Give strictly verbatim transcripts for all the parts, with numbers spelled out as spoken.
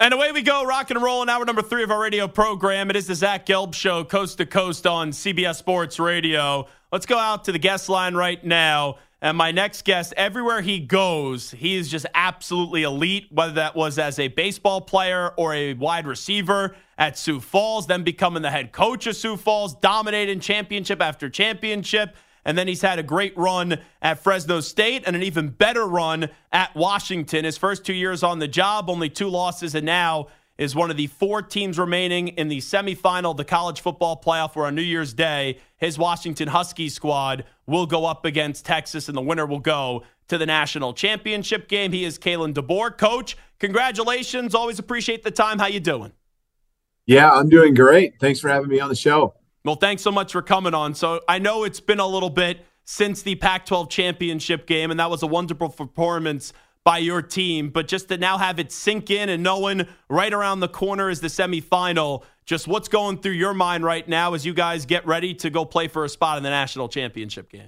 And away we go, rock and roll in hour number three of our radio program. It is the Zach Gelb Show, coast to coast on C B S Sports Radio. Let's go out to the guest line right now. And my next guest, everywhere he goes, he is just absolutely elite, whether that was as a baseball player or a wide receiver at Sioux Falls, then becoming the head coach of Sioux Falls, dominating championship after championship. And then he's had a great run at Fresno State and an even better run at Washington. His first two years on the job, only two losses, and now is one of the four teams remaining in the semifinal of the college football playoff, where on New Year's Day, his Washington Huskies squad will go up against Texas, and the winner will go to the national championship game. He is Kalen DeBoer. Coach, congratulations. Always appreciate the time. How you doing? Yeah, I'm doing great. Thanks for having me on the show. Well, thanks so much for coming on. So I know it's been a little bit since the Pac twelve championship game, and that was a wonderful performance by your team. But just to now have it sink in and knowing right around the corner is the semifinal, just what's going through your mind right now as you guys get ready to go play for a spot in the national championship game?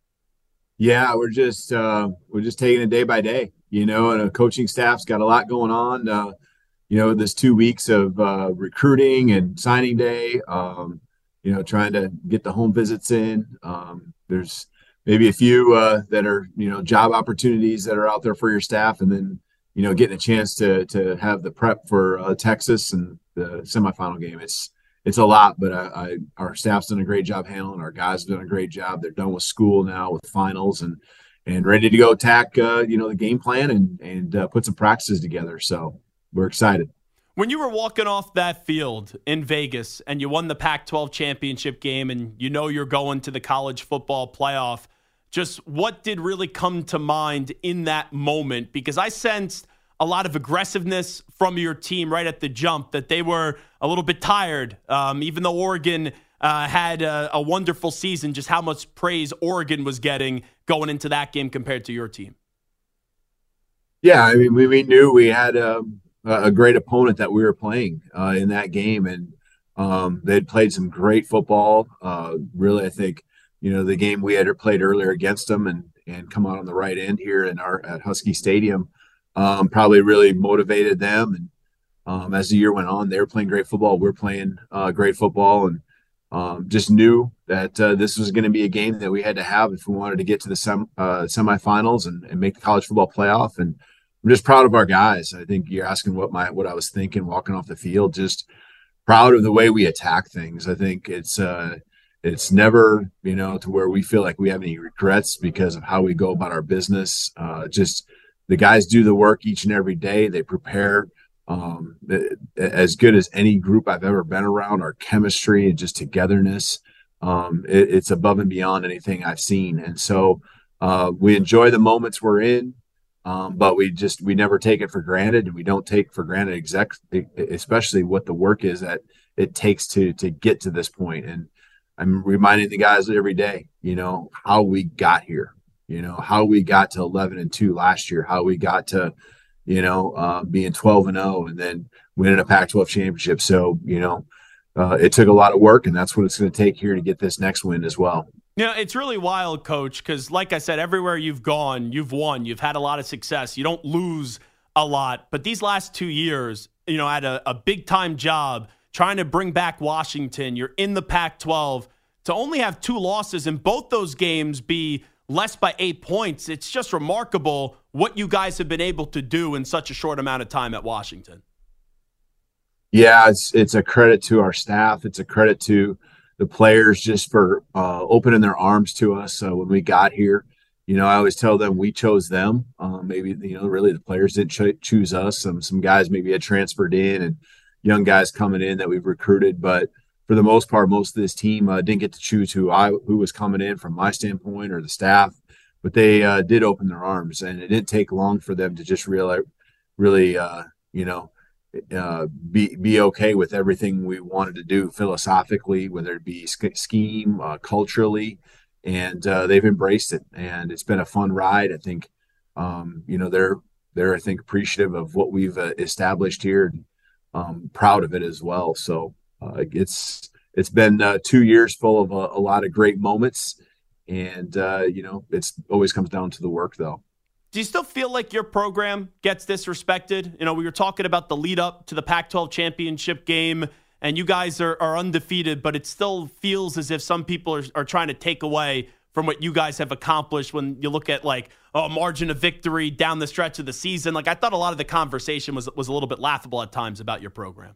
Yeah, we're just uh, we're just taking it day by day, you know, and a coaching staff's got a lot going on. Uh, you know, this two weeks of uh, recruiting and signing day. Um, you know, trying to get the home visits in. Um, there's maybe a few uh, that are, you know, job opportunities that are out there for your staff. And then, you know, getting a chance to to have the prep for uh, Texas and the semifinal game. It's it's a lot, but I, I, our staff's done a great job handling. Our guys have done a great job. They're done with school now with finals and and ready to go attack, uh, you know, the game plan and, and uh, put some practices together. So we're excited. When you were walking off that field in Vegas and you won the Pac twelve championship game and you know you're going to the college football playoff, just what did really come to mind in that moment? Because I sensed a lot of aggressiveness from your team right at the jump, that they were a little bit tired, um, even though Oregon uh, had a, a wonderful season, just how much praise Oregon was getting going into that game compared to your team. Yeah, I mean, we, we knew we had um, – a great opponent that we were playing uh, in that game. And um, they'd played some great football. Uh, really, I think, you know, the game we had played earlier against them and, and come out on the right end here in our at Husky Stadium um, probably really motivated them. And um, as the year went on, they were playing great football. We're playing uh, great football, and um, just knew that uh, this was going to be a game that we had to have if we wanted to get to the sem- uh, semifinals and, and make the college football playoff. And I'm just proud of our guys. I think you're asking what my what I was thinking walking off the field. Just proud of the way we attack things. I think it's uh, it's never, you know, to where we feel like we have any regrets because of how we go about our business. Uh, just the guys do the work each and every day. They prepare um, as good as any group I've ever been around. Our chemistry and just togetherness, um, it, it's above and beyond anything I've seen. And so uh, we enjoy the moments we're in. Um, but we just we never take it for granted, and we don't take for granted exec, especially what the work is that it takes to to get to this point. And I'm reminding the guys every day, you know, how we got here, you know, how we got to eleven and two last year, how we got to, you know, uh, being twelve and oh, and then winning a Pac twelve championship. So, you know, uh, it took a lot of work, and that's what it's going to take here to get this next win as well. You know, it's really wild, Coach, because like I said, everywhere you've gone, you've won. You've had a lot of success. You don't lose a lot. But these last two years, you know, at a, a big-time job trying to bring back Washington, you're in the Pac twelve. To only have two losses in both those games be less by eight points, it's just remarkable what you guys have been able to do in such a short amount of time at Washington. Yeah, it's it's a credit to our staff. It's a credit to the players just for uh, opening their arms to us uh, when we got here. You know, I always tell them we chose them. Um, maybe, you know, really the players didn't ch- choose us. Some some guys maybe had transferred in and young guys coming in that we've recruited. But for the most part, most of this team uh, didn't get to choose who I who was coming in from my standpoint or the staff. But they uh, did open their arms, and it didn't take long for them to just really, really, uh, you know, Uh, be be okay with everything we wanted to do philosophically, whether it be scheme, uh, culturally, and uh, they've embraced it, and it's been a fun ride. I think, um, you know, they're they're I think appreciative of what we've uh, established here, and um, proud of it as well. So uh, it's it's been uh, two years full of a, a lot of great moments, and uh, you know, it's always comes down to the work, though. Do you still feel like your program gets disrespected? You know, we were talking about the lead up to the Pac twelve championship game, and you guys are, are undefeated, but it still feels as if some people are, are trying to take away from what you guys have accomplished when you look at, like, a margin of victory down the stretch of the season. Like, I thought a lot of the conversation was was a little bit laughable at times about your program.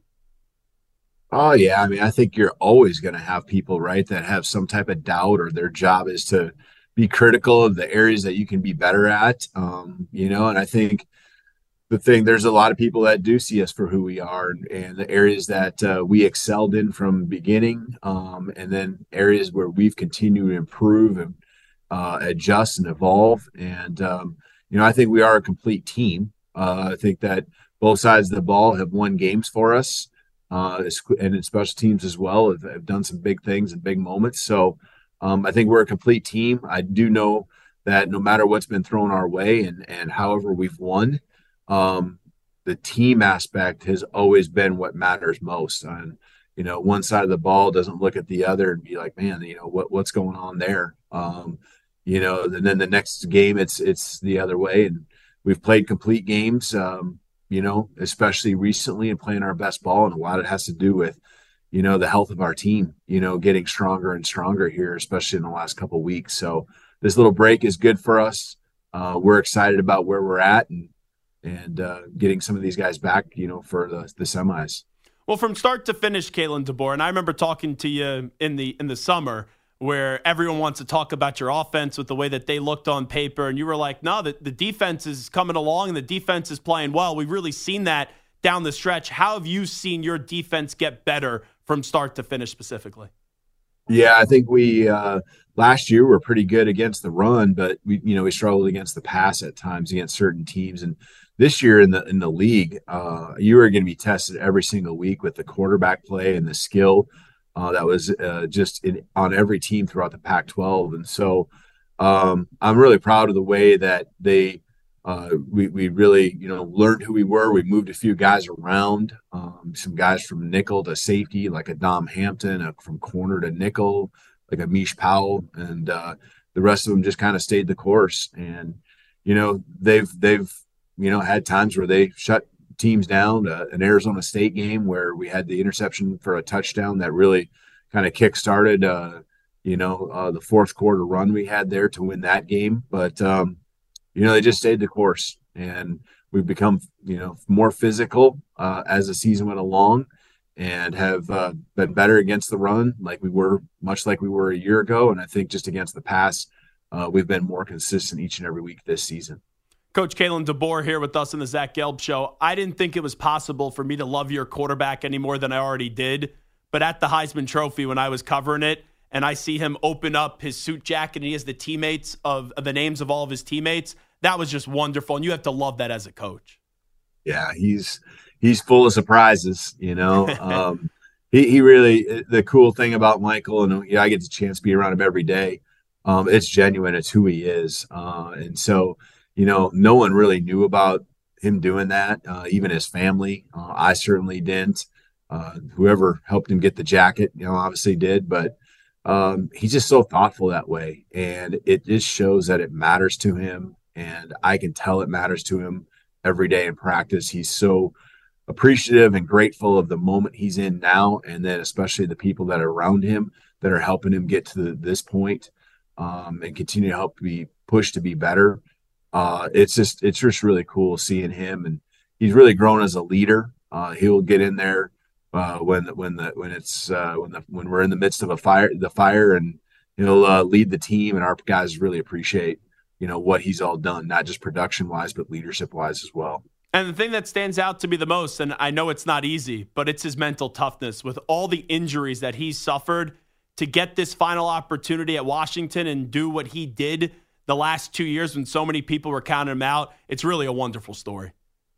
Oh yeah, I mean, I think you're always going to have people, right, that have some type of doubt, or their job is to be critical of the areas that you can be better at. Um, you know, and I think the thing, there's a lot of people that do see us for who we are, and, and the areas that uh, we excelled in from the beginning, um, and then areas where we've continued to improve and uh, adjust and evolve. And, um, you know, I think we are a complete team. Uh, I think that both sides of the ball have won games for us, uh, and in special teams as well have, have done some big things and big moments. So um, I think we're a complete team. I do know that no matter what's been thrown our way, and, and however we've won, Um, the team aspect has always been what matters most. And, you know, one side of the ball doesn't look at the other and be like, man, you know, what, what's going on there? Um, you know, and then the next game, it's, it's the other way. And we've played complete games, um, you know, especially recently, and playing our best ball. And a lot of it has to do with, you know, the health of our team, you know, getting stronger and stronger here, especially in the last couple of weeks. So this little break is good for us. Uh, we're excited about where we're at, and, and uh, getting some of these guys back, you know, for the, the semis. Well, from start to finish, Kalen DeBoer, and I remember talking to you in the in the summer where everyone wants to talk about your offense with the way that they looked on paper, and you were like, no, the, the defense is coming along and the defense is playing well. We've really seen that down the stretch. How have you seen your defense get better from start to finish specifically? Yeah, I think we uh, last year were pretty good against the run, but we, you know, we struggled against the pass at times against certain teams. And this year in the in the league, uh, you are going to be tested every single week with the quarterback play and the skill uh, that was uh, just in, on every team throughout the Pac twelve. And so um, I'm really proud of the way that they uh, we we really you know learned who we were. We moved a few guys around, um, some guys from nickel to safety, like a Dom Hampton, uh, from corner to nickel, like a Mish Powell, and uh, the rest of them just kind of stayed the course. And you know they've they've you know, had times where they shut teams down. Uh, an Arizona State game where we had the interception for a touchdown that really kind of kick-started, uh, you know, uh, the fourth quarter run we had there to win that game. But, um, you know, they just stayed the course. And we've become, you know, more physical uh, as the season went along, and have uh, been better against the run, like we were, much like we were a year ago. And I think just against the pass, uh, we've been more consistent each and every week this season. Coach Kalen DeBoer here with us on the Zach Gelb Show. I didn't think it was possible for me to love your quarterback any more than I already did. But at the Heisman Trophy, when I was covering it, and I see him open up his suit jacket and he has the teammates of, of the names of all of his teammates, that was just wonderful. And you have to love that as a coach. Yeah, he's he's full of surprises, you know. um, he, he really, the cool thing about Michael, and you know, I get the chance to be around him every day, um, it's genuine. It's who he is. Uh, and so, you know, no one really knew about him doing that, uh, even his family. Uh, I certainly didn't. Uh, whoever helped him get the jacket, you know, obviously did. But um, he's just so thoughtful that way. And it just shows that it matters to him. And I can tell it matters to him every day in practice. He's so appreciative and grateful of the moment he's in now. And then especially the people that are around him that are helping him get to the, this point, um, and continue to help be pushed to be better. Uh, it's just it's just really cool seeing him, and he's really grown as a leader. Uh, he'll get in there uh, when when the when it's uh, when the when we're in the midst of a fire the fire, and he'll uh, lead the team. And our guys really appreciate you know what he's all done, not just production wise, but leadership wise as well. And the thing that stands out to me the most, and I know it's not easy, but it's his mental toughness with all the injuries that he's suffered to get this final opportunity at Washington and do what he did the last two years when so many people were counting him out. It's really a wonderful story.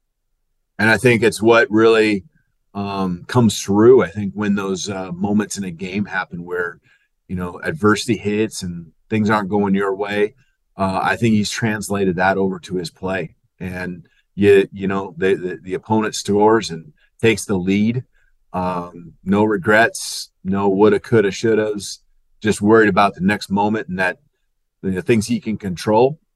And I think it's what really um, comes through. I think when those uh, moments in a game happen where, you know, adversity hits and things aren't going your way, uh, I think he's translated that over to his play. And, you, you know, the, the, the opponent scores and takes the lead. Um, no regrets, no woulda, coulda, shouldas, just worried about the next moment and that the things he can control.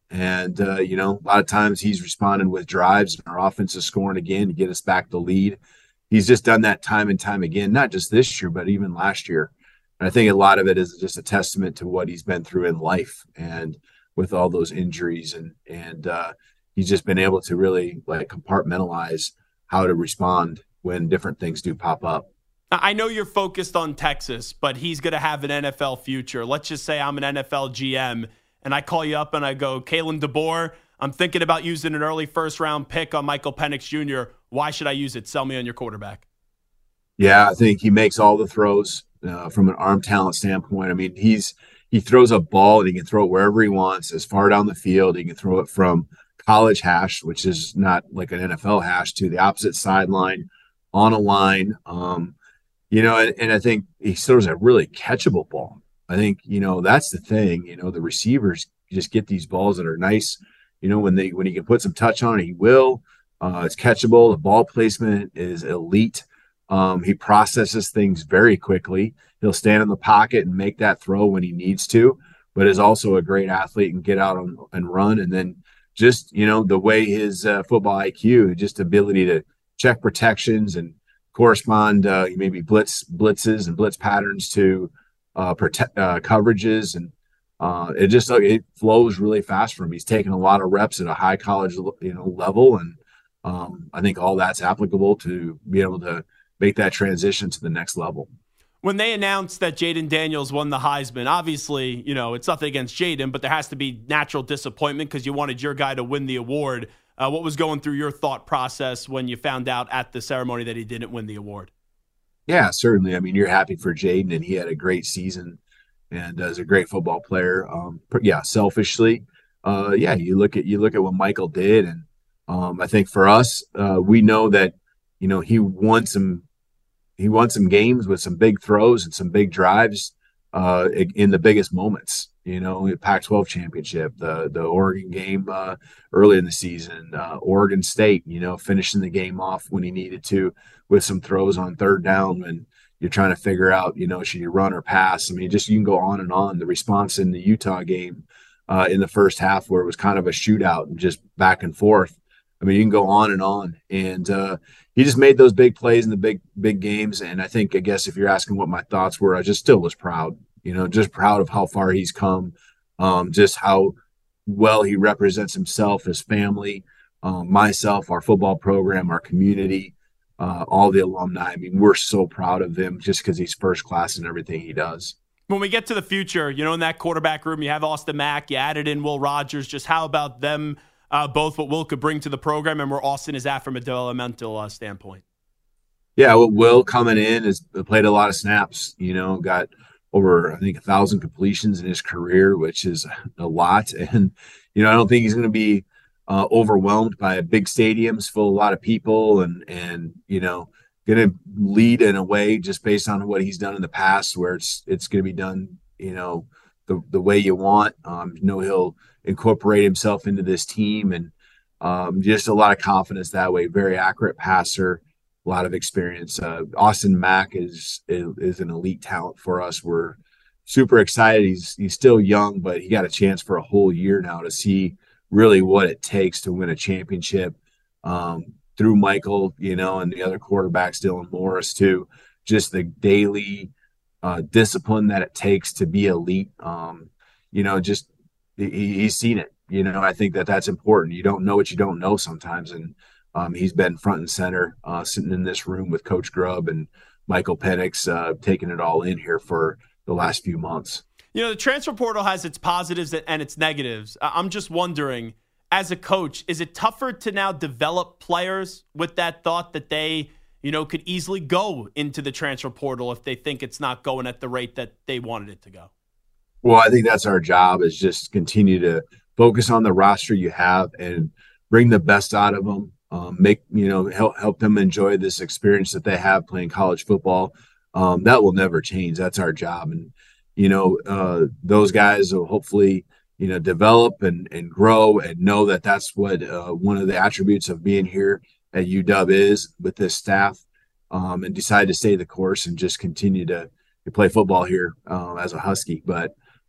And, uh, you know, a lot of times he's responded with drives and our offense is scoring again to get us back the lead. He's just done that time and time again, not just this year, but even last year. And I think a lot of it is just a testament to what he's been through in life and with all those injuries. And, and, uh, he's just been able to really like compartmentalize how to respond when different things do pop up. I know you're focused on Texas, but he's going to have an N F L future. Let's just say I'm an N F L G M and I call you up and I go, Kalen DeBoer, I'm thinking about using an early first round pick on Michael Penix Junior Why should I use it? Sell me on your quarterback. Yeah, I think he makes all the throws uh, from an arm talent standpoint. I mean, he's he throws a ball and he can throw it wherever he wants, as far down the field. He can throw it from college hash, which is not like an N F L hash, to the opposite sideline, on a line. Um, you know, and, and I think he throws a really catchable ball. I think, you know, that's the thing. You know, the receivers just get these balls that are nice. You know, when they when he can put some touch on it, he will. Uh, it's catchable. The ball placement is elite. Um, he processes things very quickly. He'll stand in the pocket and make that throw when he needs to, but is also a great athlete and get out on, and run. And then just, you know, the way his uh, football I Q, just ability to check protections and correspond uh, maybe blitz blitzes and blitz patterns to uh, protect uh, coverages, and uh, it just it flows really fast for him. He's taken a lot of reps at a high college you know level, and um, I think all that's applicable to be able to make that transition to the next level. When they announced that Jayden Daniels won the Heisman, obviously, you know, it's nothing against Jayden, but there has to be natural disappointment because you wanted your guy to win the award. Uh, what was going through your thought process when you found out at the ceremony that he didn't win the award? Yeah, certainly. I mean, you're happy for Jayden, and he had a great season and is a great football player. Um, yeah, selfishly, uh, yeah, you look at you look at what Michael did, and um, I think for us, uh, we know that you know he won some he won some games with some big throws and some big drives uh, in the biggest moments. You know, the Pac twelve championship, the the Oregon game uh, early in the season, uh, Oregon State, you know, finishing the game off when he needed to with some throws on third down when you're trying to figure out, you know, should you run or pass? I mean, just you can go on and on. The response in the Utah game uh, in the first half where it was kind of a shootout and just back and forth. I mean, you can go on and on. And uh, he just made those big plays in the big, big games. And I think, I guess if you're asking what my thoughts were, I just still was proud. You know, just proud of how far he's come, um, just how well he represents himself, his family, um, myself, our football program, our community, uh, all the alumni. I mean, we're so proud of him just because he's first class in everything he does. When we get to the future, you know, in that quarterback room, you have Austin Mack, you added in Will Rogers. Just how about them uh, both, what Will could bring to the program and where Austin is at from a developmental uh, standpoint? Yeah, well, Will coming in has played a lot of snaps, you know, got over, I think, a thousand completions in his career, which is a lot. And, you know, I don't think he's going to be uh, overwhelmed by big stadiums full of a lot of people and, and you know, going to lead in a way just based on what he's done in the past where it's it's going to be done, you know, the, the way you want. Um, you know, he'll incorporate himself into this team and um, just a lot of confidence that way. Very accurate passer. A lot of experience. Uh, Austin Mack is, is is an elite talent for us. We're super excited. He's he's still young, but he got a chance for a whole year now to see really what it takes to win a championship. Um, through Michael, you know, and the other quarterbacks, Dylan Morris too. Just the daily uh, discipline that it takes to be elite. Um, you know, just he, he's seen it. You know, I think that that's important. You don't know what you don't know sometimes, and Um, he's been front and center, uh, sitting in this room with Coach Grubb and Michael Penix, uh, taking it all in here for the last few months. You know, the transfer portal has its positives and its negatives. I'm just wondering, as a coach, is it tougher to now develop players with that thought that they, you know, could easily go into the transfer portal if they think it's not going at the rate that they wanted it to go? Well, I think that's our job, is just continue to focus on the roster you have and bring the best out of them. Um, make, you know, help, help them enjoy this experience that they have playing college football. Um, that will never change. That's our job. And, you know, uh, those guys will hopefully, you know, develop and, and grow and know that that's what uh, one of the attributes of being here at U W is with this staff, um, and decide to stay the course and just continue to, to play football here uh, as a Husky. But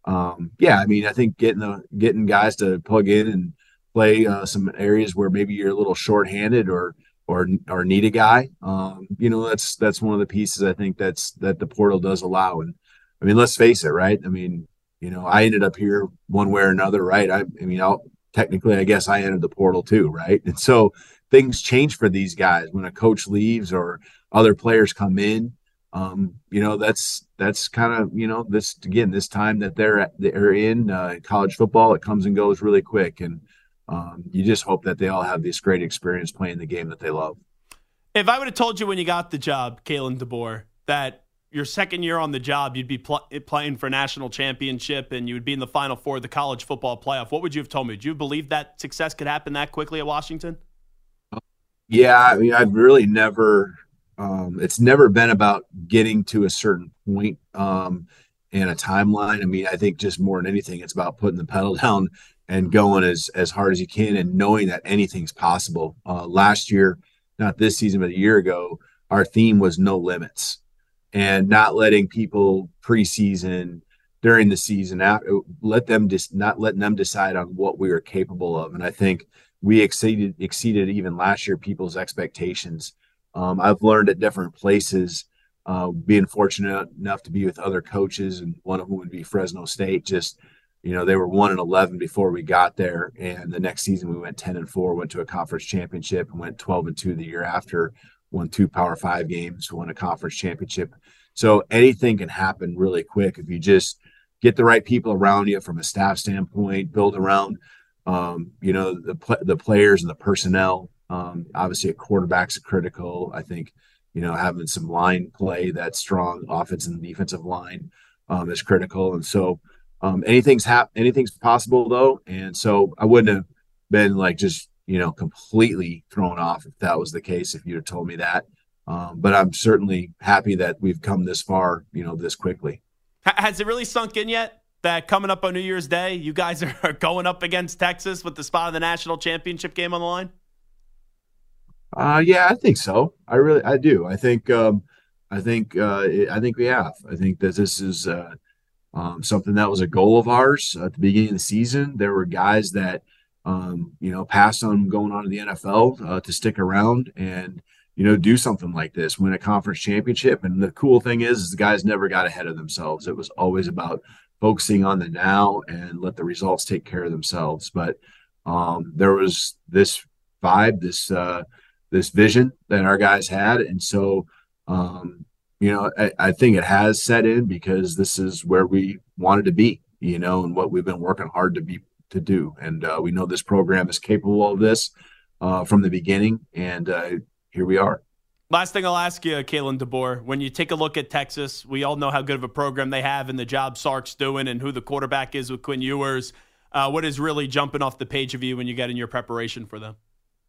um, yeah, I mean, I think getting the getting guys to plug in and play uh, some areas where maybe you're a little shorthanded or or or need a guy, um, you know, that's that's one of the pieces I think that's that the portal does allow. And I mean, let's face it, right? I mean, you know, I ended up here one way or another, right? I, I mean, I'll technically, I guess I entered the portal too, right? And so things change for these guys when a coach leaves or other players come in. Um, you know, that's that's kind of, you know, this again, this time that they're at, they're in uh, college football, it comes and goes really quick, and um, you just hope that they all have this great experience playing the game that they love. If I would have told you when you got the job, Kalen DeBoer, that your second year on the job, you'd be pl- playing for a national championship and you would be in the Final Four of the college football playoff, what would you have told me? Did you believe that success could happen that quickly at Washington? Yeah, I mean, I've really never. Um, it's never been about getting to a certain point um, and a timeline. I mean, I think just more than anything, it's about putting the pedal down and going as as hard as you can and knowing that anything's possible. Uh, last year, not this season, but a year ago, our theme was no limits, and not letting people preseason during the season out let them just not letting them decide on what we were capable of. And I think we exceeded exceeded even last year people's expectations. Um, I've learned at different places, uh, being fortunate enough to be with other coaches, and one of whom would be Fresno State. Just, you know, they were one and eleven before we got there, and the next season we went ten and four, went to a conference championship, and went twelve and two the year after. Won two Power Five games, won a conference championship. So anything can happen really quick if you just get the right people around you from a staff standpoint, build around, um, you know, the the players and the personnel. Um, obviously, a quarterback's critical. I think, you know, having some line play that's strong, offensive and defensive line, um, is critical. And so, um, anything's hap- anything's possible though. And so, I wouldn't have been like just, you know, completely thrown off if that was the case, if you'd have told me that. Um, but I'm certainly happy that we've come this far, you know, this quickly. Has it really sunk in yet that coming up on New Year's Day, you guys are going up against Texas with the spot of the national championship game on the line? Uh, yeah, I think so. I really, I do. I think, um, I think, uh, I think we have. I think that this is uh, um, something that was a goal of ours at the beginning of the season. There were guys that, um, you know, passed on going on to the N F L uh, to stick around and, you know, do something like this, win a conference championship. And the cool thing is, is the guys never got ahead of themselves. It was always about focusing on the now and let the results take care of themselves. But um, there was this vibe, this, uh, this vision that our guys had. And so, um, you know, I, I think it has set in because this is where we wanted to be, you know, and what we've been working hard to be, to do. And uh, we know this program is capable of this uh, from the beginning. And uh, here we are. Last thing I'll ask you, Kalen DeBoer, when you take a look at Texas, we all know how good of a program they have and the job Sark's doing and who the quarterback is with Quinn Ewers. Uh, what is really jumping off the page of you when you get in your preparation for them?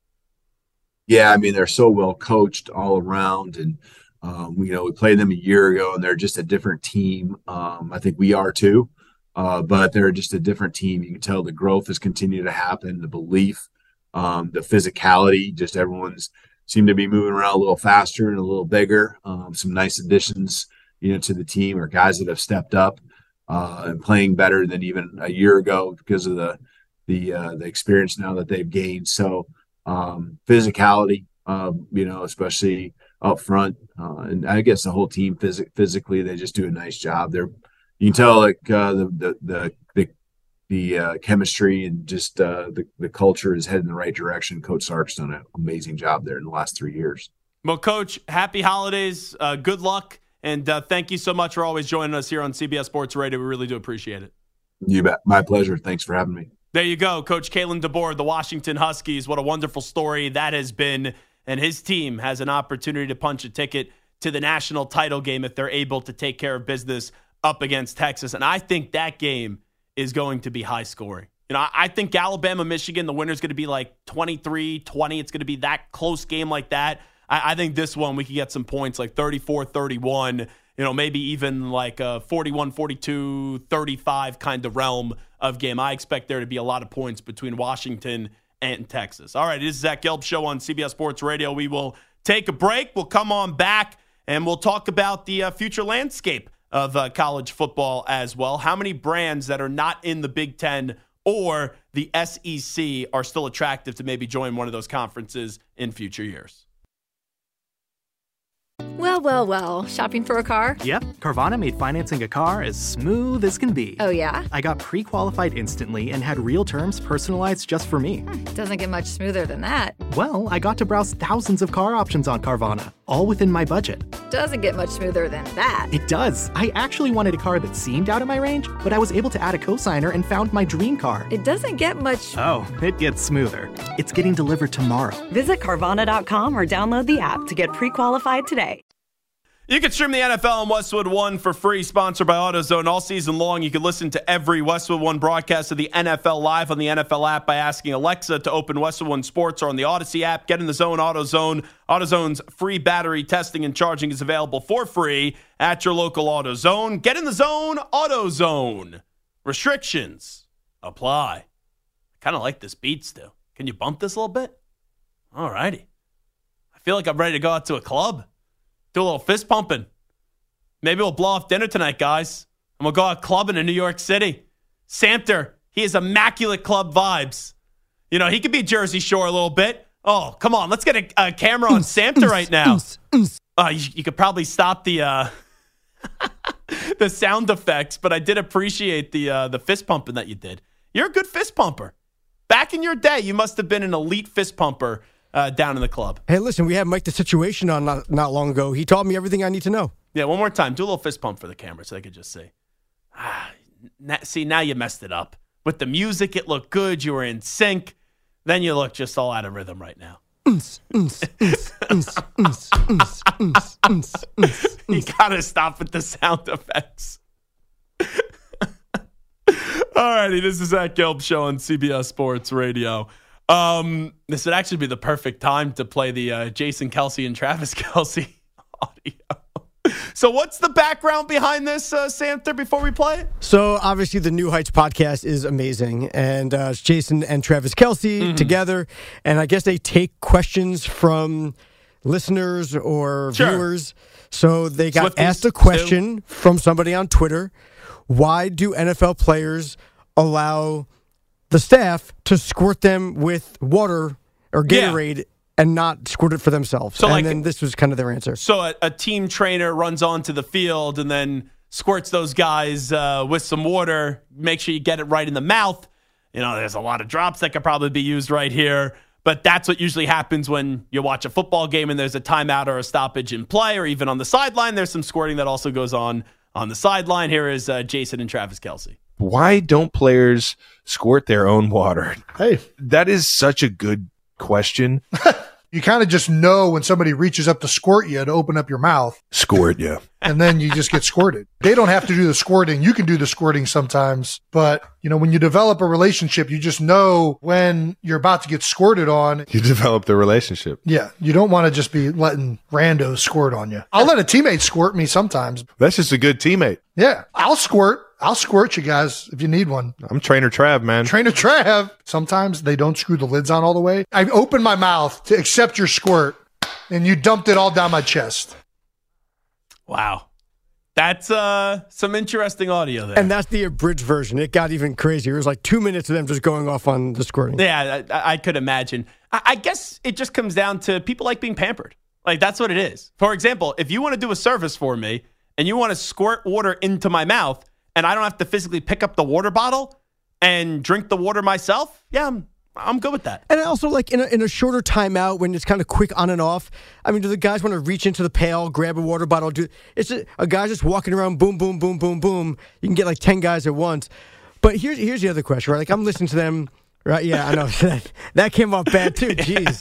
Yeah, I mean, they're so well coached all around. And, um, you know, we played them a year ago and they're just a different team. Um, I think we are too, uh, but they're just a different team. You can tell the growth has continued to happen, the belief, um, the physicality, just everyone's seemed to be moving around a little faster and a little bigger. Um, some nice additions, you know, to the team, or guys that have stepped up uh, and playing better than even a year ago because of the, the, uh, the experience now that they've gained. So, Um, physicality, uh, you know, especially up front, uh, and I guess the whole team phys- physically, they just do a nice job. They're, you can tell like uh, the the the the, the uh, chemistry and just uh, the the culture is heading in the right direction. Coach Sark's done an amazing job there in the last three years. Well, Coach, happy holidays, uh, good luck, and uh, thank you so much for always joining us here on C B S Sports Radio. We really do appreciate it. You bet, my pleasure. Thanks for having me. There you go, Coach Kalen DeBoer, the Washington Huskies. What a wonderful story that has been. And his team has an opportunity to punch a ticket to the national title game if they're able to take care of business up against Texas. And I think that game is going to be high scoring. You know, I think Alabama, Michigan, the winner's going to be like twenty-three twenty. It's going to be that close game like that. I, I think this one we could get some points like thirty-four thirty-one. You know, maybe even like a forty-one forty-two, thirty-five kind of realm of game. I expect there to be a lot of points between Washington and Texas. All right, this is Zach Gelb Show on C B S Sports Radio. We will take a break. We'll come on back, and we'll talk about the uh, future landscape of uh, college football as well. How many brands that are not in the Big Ten or the S E C are still attractive to maybe join one of those conferences in future years? Well, well, well. Shopping for a car? Yep. Carvana made financing a car as smooth as can be. Oh, yeah? I got pre-qualified instantly and had real terms personalized just for me. Hmm, doesn't get much smoother than that. Well, I got to browse thousands of car options on Carvana, all within my budget. Doesn't get much smoother than that. It does. I actually wanted a car that seemed out of my range, but I was able to add a cosigner and found my dream car. It doesn't get much... Oh, it gets smoother. It's getting delivered tomorrow. Visit Carvana dot com or download the app to get pre-qualified today. You can stream the N F L on Westwood One for free, sponsored by AutoZone. All season long, you can listen to every Westwood One broadcast of the N F L live on the N F L app by asking Alexa to open Westwood One Sports, or on the Odyssey app. Get in the zone, AutoZone. AutoZone's free battery testing and charging is available for free at your local AutoZone. Get in the zone, AutoZone. Restrictions apply. I kind of like this beat still. Can you bump this a little bit? All righty. I feel like I'm ready to go out to a club. Do a little fist pumping. Maybe we'll blow off dinner tonight, guys. And we'll go out clubbing in New York City. Samter, he has immaculate club vibes. You know, he could be Jersey Shore a little bit. Oh, come on. Let's get a, a camera on Samter right now. Uh, you, you could probably stop the uh, the sound effects, but I did appreciate the uh, the fist pumping that you did. You're a good fist pumper. Back in your day, you must have been an elite fist pumper. Uh, down in the club. Hey, listen, we had Mike the Situation on not, not long ago. He taught me everything I need to know. Yeah, one more time. Do a little fist pump for the camera so they could just see. Ah, na- see, now you messed it up. With the music, it looked good. You were in sync. Then you look just all out of rhythm right now. You got to stop with the sound effects. All righty, this is Zach Gelb Show on C B S Sports Radio. Um, this would actually be the perfect time to play the uh, Jason Kelce and Travis Kelce audio. So what's the background behind this, uh, Samter, before we play it? So obviously the New Heights podcast is amazing, and uh, it's Jason and Travis Kelce mm-hmm. together, and I guess they take questions from listeners or sure. viewers. So they got Swifties asked a question too. from somebody on Twitter. Why do N F L players allow the staff to squirt them with water or Gatorade yeah. and not squirt it for themselves? So and like, then this was kind of their answer. So a, a team trainer runs onto the field and then squirts those guys uh, with some water. Make sure you get it right in the mouth. You know, there's a lot of drops that could probably be used right here. But that's what usually happens when you watch a football game and there's a timeout or a stoppage in play, or even on the sideline. There's some squirting that also goes on on the sideline. Here is uh, Jason and Travis Kelce. Why don't players squirt their own water? Hey, that is such a good question. You kind of just know when somebody reaches up to squirt you to open up your mouth. Squirt, yeah. And then you just get squirted. They don't have to do the squirting. You can do the squirting sometimes. But, you know, when you develop a relationship, you just know when you're about to get squirted on. You develop the relationship. Yeah. You don't want to just be letting randos squirt on you. I'll let a teammate squirt me sometimes. That's just a good teammate. Yeah. I'll squirt. I'll squirt you guys if you need one. I'm Trainer Trav, man. Trainer Trav. Sometimes they don't screw the lids on all the way. I opened my mouth to accept your squirt, and you dumped it all down my chest. Wow. That's uh, some interesting audio there. And that's the abridged version. It got even crazier. It was like two minutes of them just going off on the squirting. Yeah, I, I could imagine. I, I guess it just comes down to people like being pampered. Like, that's what it is. For example, if you want to do a service for me and you want to squirt water into my mouth, and I don't have to physically pick up the water bottle and drink the water myself, yeah, I'm, I'm good with that. And also, like, in a, in a shorter timeout when it's kind of quick on and off, I mean, do the guys want to reach into the pail, grab a water bottle? Do It's a, a guy just walking around, boom, boom, boom, boom, boom. You can get like ten guys at once. But here's, here's the other question, right? Like, I'm listening to them, right? Yeah, I know. that, that came off bad, too. Jeez.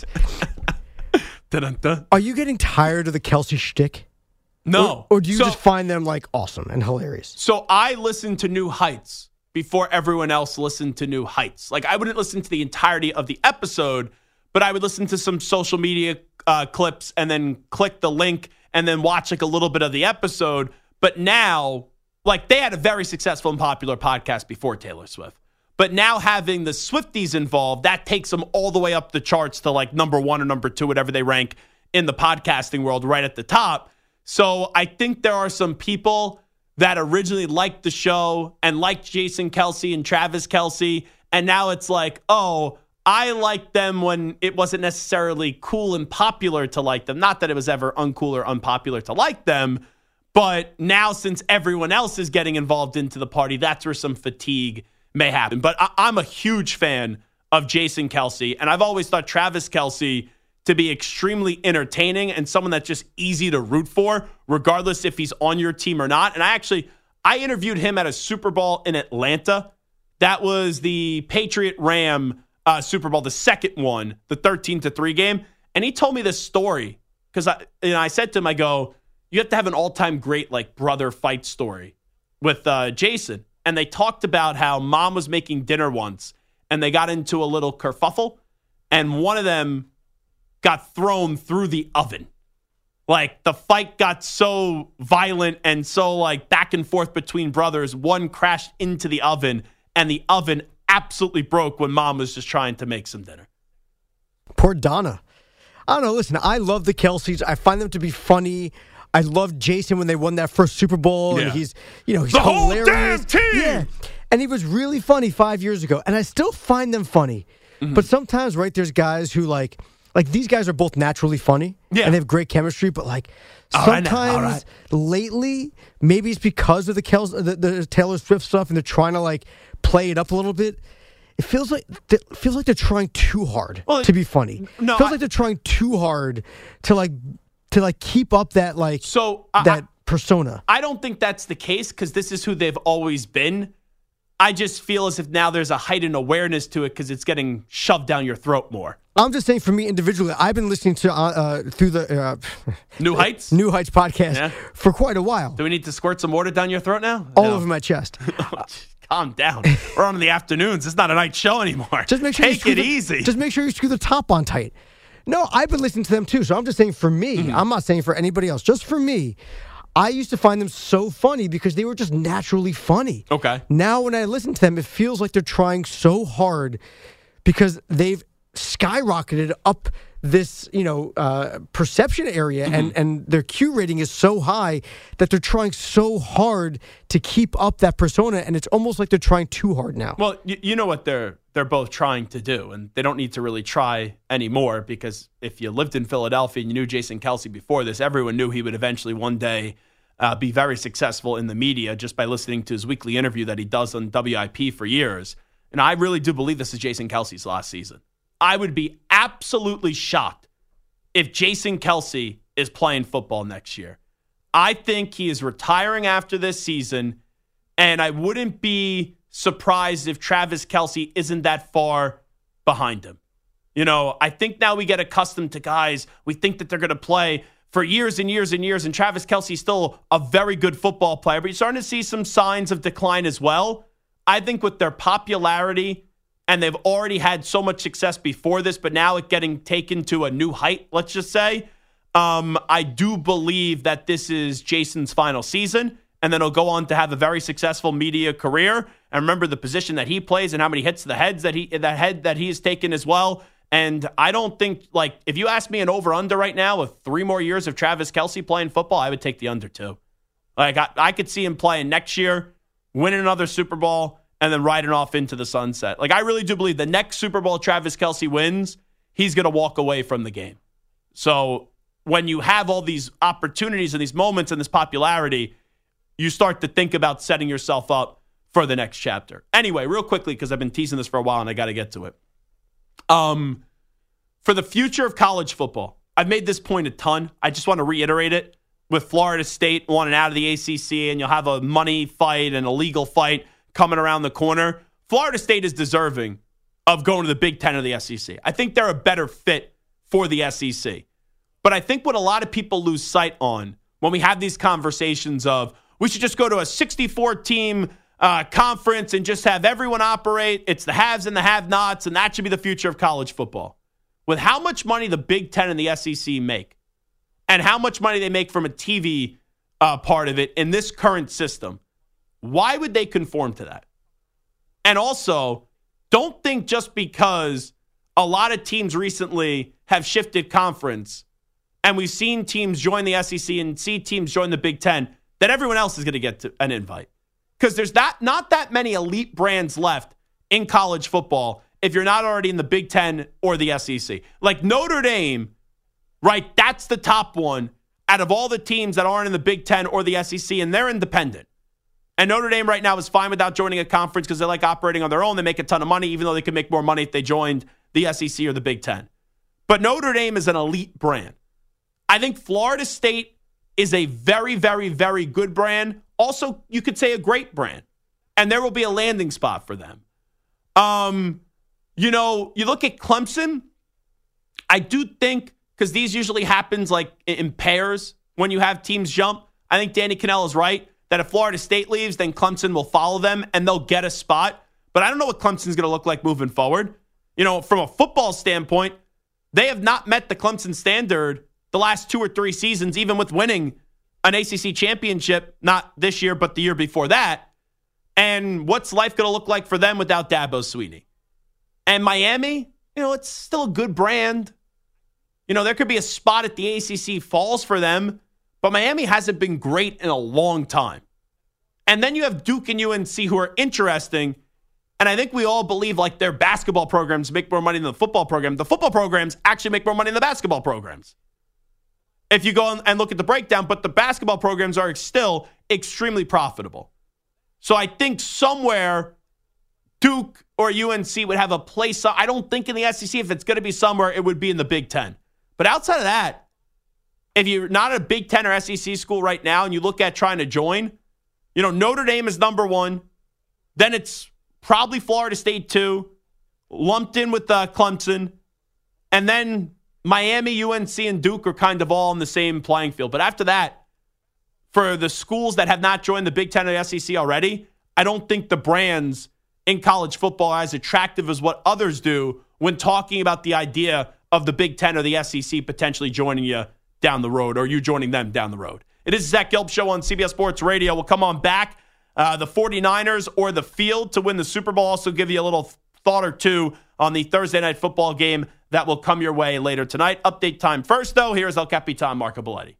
Are you getting tired of the Kelce shtick? No. Or, or do you so, just find them, like, awesome and hilarious? So I listened to New Heights before everyone else listened to New Heights. Like, I wouldn't listen to the entirety of the episode, but I would listen to some social media uh, clips and then click the link and then watch, like, a little bit of the episode. But now, like, they had a very successful and popular podcast before Taylor Swift. But now having the Swifties involved, that takes them all the way up the charts to, like, number one or number two, whatever they rank in the podcasting world, right at the top. So I think there are some people that originally liked the show and liked Jason Kelce and Travis Kelce. And now it's like, oh, I liked them when it wasn't necessarily cool and popular to like them. Not that it was ever uncool or unpopular to like them. But now since everyone else is getting involved into the party, that's where some fatigue may happen. But I- I'm a huge fan of Jason Kelce. And I've always thought Travis Kelce to be extremely entertaining and someone that's just easy to root for, regardless if he's on your team or not. And I actually, I interviewed him at a Super Bowl in Atlanta. That was the Patriot-Ram uh, Super Bowl, the second one, the thirteen to three game. And he told me this story because I, and I said to him, I go, you have to have an all-time great like brother fight story with uh, Jason. And they talked about how mom was making dinner once and they got into a little kerfuffle and one of them got thrown through the oven. Like the fight got so violent and so like back and forth between brothers. One crashed into the oven and the oven absolutely broke when mom was just trying to make some dinner. Poor Donna. I don't know. Listen, I love the Kelces. I find them to be funny. I loved Jason when they won that first Super Bowl. Yeah. And he's, you know, he's the hilarious. whole damn team. Yeah. And he was really funny five years ago. And I still find them funny. Mm-hmm. But sometimes, right, there's guys who like, like these guys are both naturally funny. Yeah. And they have great chemistry. But like All sometimes right now. All right. lately, maybe it's because of the, Kels, the, the Taylor Swift stuff and they're trying to like play it up a little bit. It feels like it feels like they're trying too hard well, to be funny. No, it feels I, like they're trying too hard to like to like keep up that like so that I, persona. I don't think that's the case because this is who they've always been. I just feel as if now there's a heightened awareness to it because it's getting shoved down your throat more. I'm just saying, for me individually, I've been listening to uh, uh, through the uh, New Heights, New Heights podcast yeah. for quite a while. Do we need to squirt some water down your throat now? All no. over my chest. Calm down. We're on in the afternoons. It's not a night show anymore. Just make sure Take you screw it the, easy. Just make sure you screw the top on tight. No, I've been listening to them too. So I'm just saying for me, mm-hmm. I'm not saying for anybody else. Just for me, I used to find them so funny because they were just naturally funny. Okay. Now when I listen to them, it feels like they're trying so hard because they've skyrocketed up this, you know, uh, perception area, mm-hmm. and, and their Q rating is so high that they're trying so hard to keep up that persona, and it's almost like they're trying too hard now. Well, you, you know what they're they're both trying to do, and they don't need to really try anymore because if you lived in Philadelphia and you knew Jason Kelce before this, everyone knew he would eventually one day uh, be very successful in the media just by listening to his weekly interview that he does on W I P for years. And I really do believe this is Jason Kelce's last season. I would be absolutely shocked if Jason Kelce is playing football next year. I think he is retiring after this season, and I wouldn't be surprised if Travis Kelce isn't that far behind him. You know, I think now we get accustomed to guys, we think that they're going to play for years and years and years, and Travis Kelce's still a very good football player, but you're starting to see some signs of decline as well. I think with their popularity, and they've already had so much success before this, but now it getting taken to a new height, let's just say. Um, I do believe that this is Jason's final season, and then he'll go on to have a very successful media career. And remember the position that he plays and how many hits the heads that he that head that he has taken as well. And I don't think, like, if you ask me an over-under right now with three more years of Travis Kelce playing football, I would take the under two. Like, I, I could see him playing next year, winning another Super Bowl, and then riding off into the sunset. Like, I really do believe the next Super Bowl Travis Kelce wins, he's going to walk away from the game. So when you have all these opportunities and these moments and this popularity, you start to think about setting yourself up for the next chapter. Anyway, real quickly, because I've been teasing this for a while and I got to get to it. Um, for the future of college football, I've made this point a ton. I just want to reiterate it. With Florida State wanting out of the A C C, and you'll have a money fight and a legal fight coming around the corner, Florida State is deserving of going to the Big Ten or the S E C. I think they're a better fit for the S E C. But I think what a lot of people lose sight on when we have these conversations of we should just go to a sixty-four team uh, conference and just have everyone operate. It's the haves and the have-nots, and that should be the future of college football. With how much money the Big Ten and the S E C make and how much money they make from a T V uh, part of it in this current system, why would they conform to that? And also, don't think just because a lot of teams recently have shifted conference and we've seen teams join the S E C and see teams join the Big Ten, that everyone else is going to get to an invite. Because there's that, not that many elite brands left in college football if you're not already in the Big Ten or the S E C. Like Notre Dame, right, that's the top one out of all the teams that aren't in the Big Ten or the S E C, and they're independent. And Notre Dame right now is fine without joining a conference because they like operating on their own. They make a ton of money, even though they could make more money if they joined the S E C or the Big Ten. But Notre Dame is an elite brand. I think Florida State is a very, very, very good brand. Also, you could say a great brand. And there will be a landing spot for them. Um, you know, you look at Clemson, I do think, because these usually happens like in pairs when you have teams jump, I think Danny Cannell is right, that if Florida State leaves, then Clemson will follow them and they'll get a spot. But I don't know what Clemson's going to look like moving forward. You know, from a football standpoint, they have not met the Clemson standard the last two or three seasons, even with winning an A C C championship, not this year, but the year before that. And what's life going to look like for them without Dabo Swinney? And Miami, you know, it's still a good brand. You know, there could be a spot at the A C C Falls for them, but Miami hasn't been great in a long time. And then you have Duke and U N C who are interesting. And I think we all believe like their basketball programs make more money than the football program. The football programs actually make more money than the basketball programs, if you go and look at the breakdown, but the basketball programs are still extremely profitable. So I think somewhere Duke or U N C would have a place. I don't think in the S E C, if it's going to be somewhere, it would be in the Big Ten. But outside of that, if you're not a Big Ten or S E C school right now and you look at trying to join, you know, Notre Dame is number one. Then it's probably Florida State two, lumped in with uh, Clemson. And then Miami, U N C, and Duke are kind of all on the same playing field. But after that, for the schools that have not joined the Big Ten or the S E C already, I don't think the brands in college football are as attractive as what others do when talking about the idea of the Big Ten or the S E C potentially joining you down the road or you joining them down the road. It is Zach Gelb Show on C B S Sports Radio. We'll come on back. Uh, the 49ers or the field to win the Super Bowl. Also give you a little thought or two on the Thursday night football game that will come your way later tonight. Update time first, though. Here's El Capitan Marco Belletti.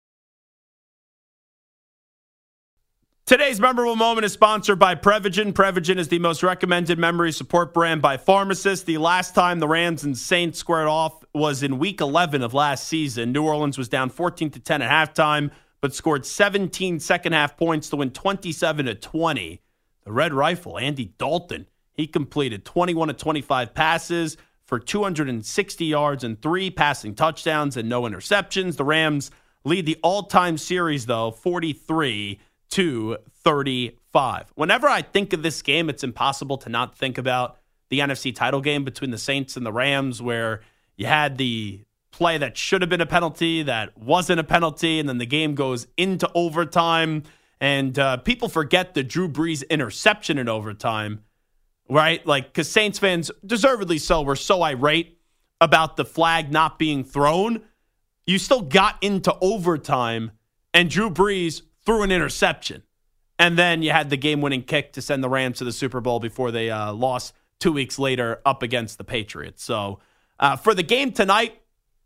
Today's memorable moment is sponsored by Prevagen. Prevagen is the most recommended memory support brand by pharmacists. The last time the Rams and Saints squared off was in week eleven of last season. New Orleans was down fourteen to ten at halftime, but scored seventeen second-half points to win twenty-seven to twenty. The Red Rifle, Andy Dalton, he completed twenty-one to twenty-five passes for two hundred sixty yards and three passing touchdowns and no interceptions. The Rams lead the all-time series, though, forty-three to thirty-five. Whenever I think of this game, it's impossible to not think about the N F C title game between the Saints and the Rams, where you had the play that should have been a penalty that wasn't a penalty, and then the game goes into overtime. And uh, people forget the Drew Brees interception in overtime, right? Like, because Saints fans, deservedly so, were so irate about the flag not being thrown. You still got into overtime, and Drew Brees threw an interception. And then you had the game-winning kick to send the Rams to the Super Bowl before they uh, lost two weeks later up against the Patriots. So uh, for the game tonight,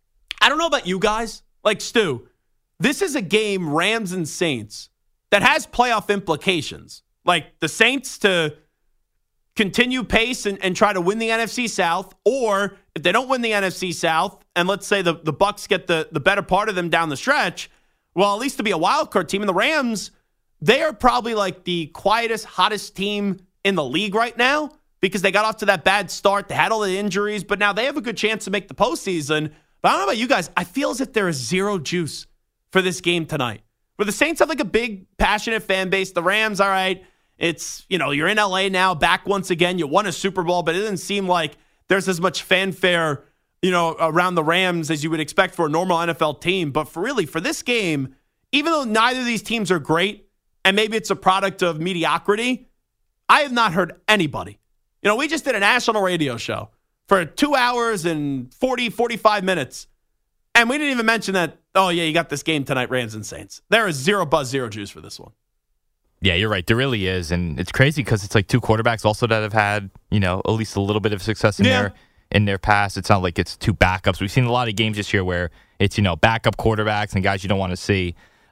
I don't know about you guys. Like, Stu, this is a game, Rams and Saints, that has playoff implications. Like, the Saints to continue pace and, and try to win the N F C South, or if they don't win the N F C South, and let's say the, the Bucs get the, the better part of them down the stretch, well, at least to be a wild card team. And the Rams, they are probably like the quietest, hottest team in the league right now because they got off to that bad start. They had all the injuries, but now they have a good chance to make the postseason. But I don't know about you guys. I feel as if there is zero juice for this game tonight. Where the Saints have like a big, passionate fan base. The Rams, all right, it's, you know, you're in L A now, back once again. You won a Super Bowl, but it doesn't seem like there's as much fanfare, you know, around the Rams as you would expect for a normal N F L team. But for really, for this game, even though neither of these teams are great, and maybe it's a product of mediocrity, I have not heard anybody. You know, we just did a national radio show for two hours and forty, forty-five minutes. And we didn't even mention that, oh, yeah, you got this game tonight, Rams and Saints. There is zero buzz, zero juice for this one. Yeah, you're right. There really is. And it's crazy because it's like two quarterbacks also that have had, you know, at least a little bit of success in yeah. their in their past. It's not like it's two backups. We've seen a lot of games this year where it's, you know, backup quarterbacks and guys you don't want to see.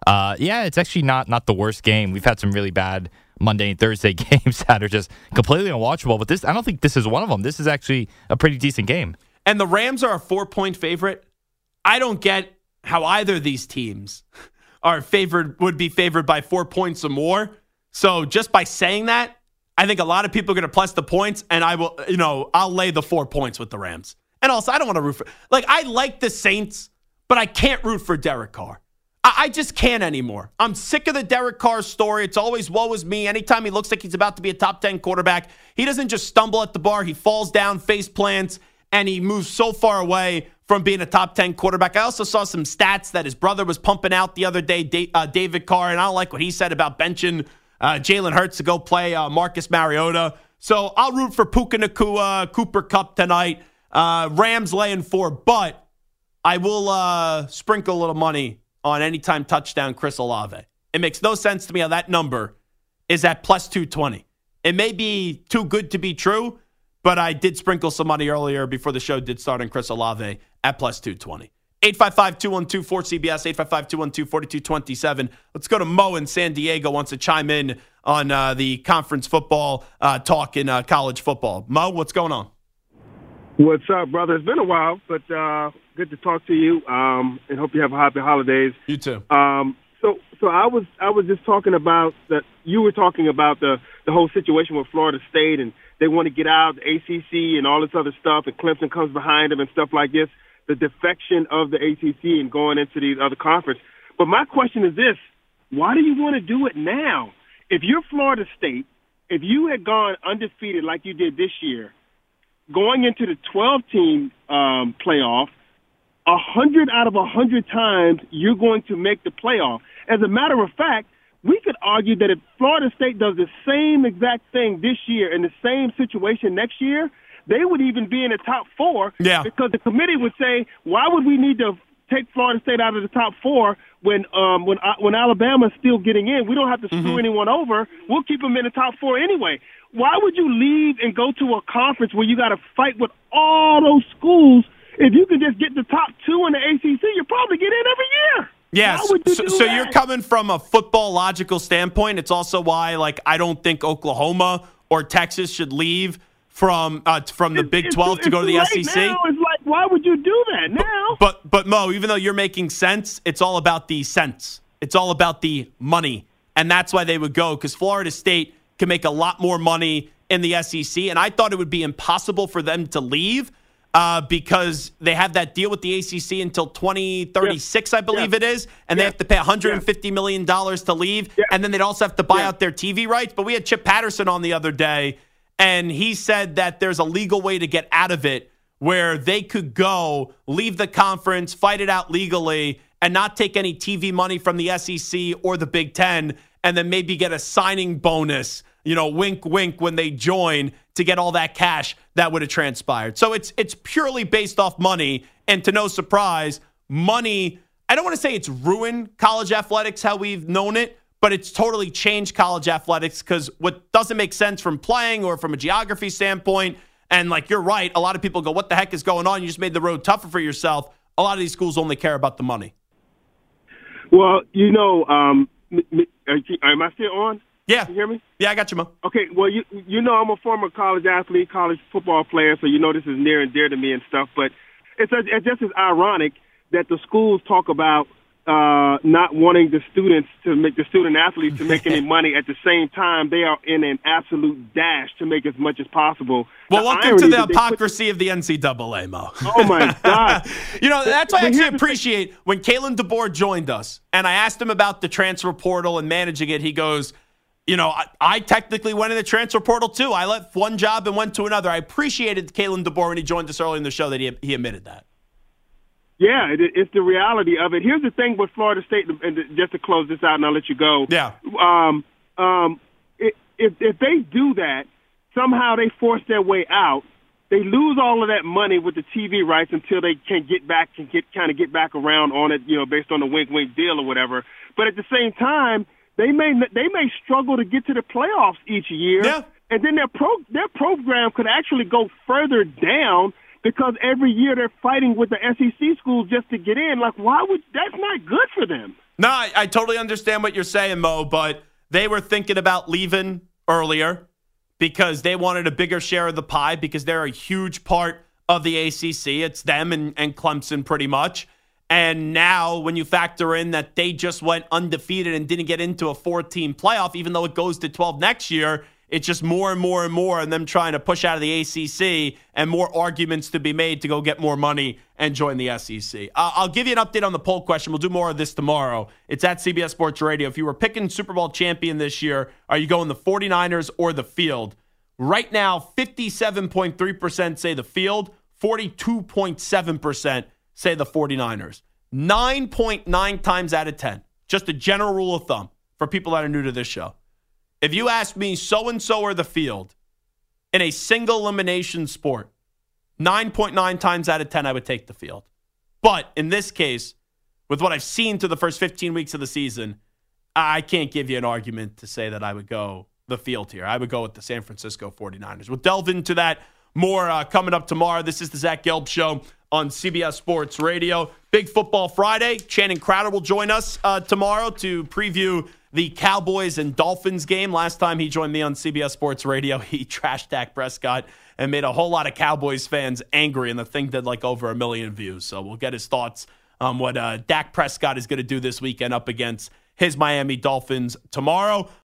Uh, yeah, it's actually not not the worst game. We've had some really bad Monday and Thursday games that are just completely unwatchable, but this I don't think this is one of them. This is actually a pretty decent game. And the Rams are a four-point favorite. I don't get how either of these teams are favored would be favored by four points or more. So just by saying that, I think a lot of people are going to plus the points, and I will, you know, I'll lay the four points with the Rams. And also, I don't want to root for, like, I like the Saints, but I can't root for Derek Carr. I, I just can't anymore. I'm sick of the Derek Carr story. It's always woe is me. Anytime he looks like he's about to be a top ten quarterback, he doesn't just stumble at the bar. He falls down, face plants, and he moves so far away from being a top ten quarterback. I also saw some stats that his brother was pumping out the other day, uh, David Carr, and I don't like what he said about benching uh, Jalen Hurts to go play uh, Marcus Mariota. So I'll root for Puka Nacua, Cooper Kupp tonight. Uh, Rams laying four, but I will uh, sprinkle a little money on anytime touchdown Chris Olave. It makes no sense to me how that number is at plus two twenty. It may be too good to be true, but I did sprinkle some money earlier before the show did start on Chris Olave at plus two twenty. eight five five, two one two, four C B S, eight five five, two one two, four two two seven. Let's go to Mo in San Diego, wants to chime in on uh, the conference football uh, talk in uh, college football. Mo, what's going on? What's up, brother? It's been a while, but uh, good to talk to you, um, and hope you have happy holidays. You too. Um, so, so I was I was just talking about that. You were talking about the the whole situation with Florida State, and they want to get out, the A C C and all this other stuff, and Clemson comes behind them and stuff like this, the defection of the A C C and going into these other conference. But my question is this, why do you want to do it now? If you're Florida State, if you had gone undefeated like you did this year, going into the twelve-team um, playoff, one hundred out of one hundred times you're going to make the playoff. As a matter of fact, we could argue that if Florida State does the same exact thing this year in the same situation next year, they would even be in the top four. Yeah. Because the committee would say, why would we need to take Florida State out of the top four when um, when uh, when Alabama's still getting in? We don't have to screw mm-hmm. anyone over. We'll keep them in the top four anyway. Why would you leave and go to a conference where you got to fight with all those schools? If you can just get the top two in the A C C, you'll probably get in every year. Yes. You so, so you're coming from a football logical standpoint. It's also why, like, I don't think Oklahoma or Texas should leave from uh, from the it's, Big twelve it's, to go to the right S E C. Now, it's like, why would you do that now? But, but but Mo, even though you're making sense, it's all about the sense. It's all about the money, and that's why they would go, because Florida State can make a lot more money in the S E C, and I thought it would be impossible for them to leave uh, because they have that deal with the A C C until twenty thirty-six, yeah. I believe yeah. it is, and yeah. they have to pay one hundred fifty million dollars to leave, yeah. and then they'd also have to buy yeah. out their T V rights. But we had Chip Patterson on the other day, and he said that there's a legal way to get out of it where they could go, leave the conference, fight it out legally, and not take any T V money from the S E C or the Big Ten, and then maybe get a signing bonus, you know, wink, wink, when they join to get all that cash that would have transpired. So it's it's purely based off money, and to no surprise, money, I don't want to say it's ruined college athletics how we've known it, but it's totally changed college athletics, because what doesn't make sense from playing or from a geography standpoint, and like you're right, a lot of people go, what the heck is going on? You just made the road tougher for yourself. A lot of these schools only care about the money. Well, you know, um, am I still on? Yeah. Can you hear me? Yeah, I got you, Mo. Okay, well, you you know I'm a former college athlete, college football player, so you know this is near and dear to me and stuff, but it's, it's just as ironic that the schools talk about uh, not wanting the students to make the student athletes to make any money. At the same time, they are in an absolute dash to make as much as possible. Well, the welcome to the hypocrisy of the N C double A, Mo. Oh, my God. You know, that's why I actually appreciate when Kalen DeBoer joined us, and I asked him about the transfer portal and managing it. He goes, you know, I, I technically went in the transfer portal, too. I left one job and went to another. I appreciated Kalen DeBoer when he joined us early in the show that he, he admitted that. Yeah, it, it's the reality of it. Here's the thing with Florida State, and just to close this out, and I'll let you go. Yeah. Um, um, it, if, if they do that, somehow they force their way out, they lose all of that money with the T V rights until they can get back and get kind of get back around on it, you know, based on the wink-wink deal or whatever. But at the same time, they may they may struggle to get to the playoffs each year, yeah. and then their pro their program could actually go further down, because every year they're fighting with the S E C schools just to get in. Like, why would – that's not good for them. No, I, I totally understand what you're saying, Mo, but they were thinking about leaving earlier because they wanted a bigger share of the pie because they're a huge part of the A C C. It's them and, and Clemson pretty much. And now when you factor in that they just went undefeated and didn't get into a four-team playoff, even though it goes to twelve next year, it's just more and more and more and them trying to push out of the A C C and more arguments to be made to go get more money and join the S E C. Uh, I'll give you an update on the poll question. We'll do more of this tomorrow. It's at C B S Sports Radio. If you were picking Super Bowl champion this year, are you going the 49ers or the field? Right now, fifty-seven point three percent say the field, forty-two point seven percent say the 49ers. nine point nine times out of ten, just a general rule of thumb for people that are new to this show. If you ask me so-and-so or the field in a single elimination sport, nine point nine times out of ten, I would take the field. But in this case, with what I've seen through the first fifteen weeks of the season, I can't give you an argument to say that I would go the field here. I would go with the San Francisco 49ers. We'll delve into that more uh, coming up tomorrow. This is the Zach Gelb Show on C B S Sports Radio. Big Football Friday. Channing Crowder will join us uh, tomorrow to preview the Cowboys and Dolphins game. Last time he joined me on C B S Sports Radio, he trashed Dak Prescott and made a whole lot of Cowboys fans angry, and the thing did like over a million views. So we'll get his thoughts on what uh, Dak Prescott is going to do this weekend up against his Miami Dolphins tomorrow.